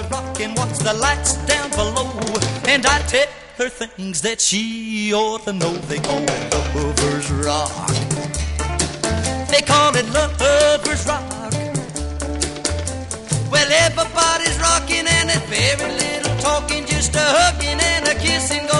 rock and watch the lights down below. And I tell her things that she ought to know. They call it Lover's Rock. They call it Lover's Rock. Well, everybody's rocking and there's very little talking, just a hugging and a kissing.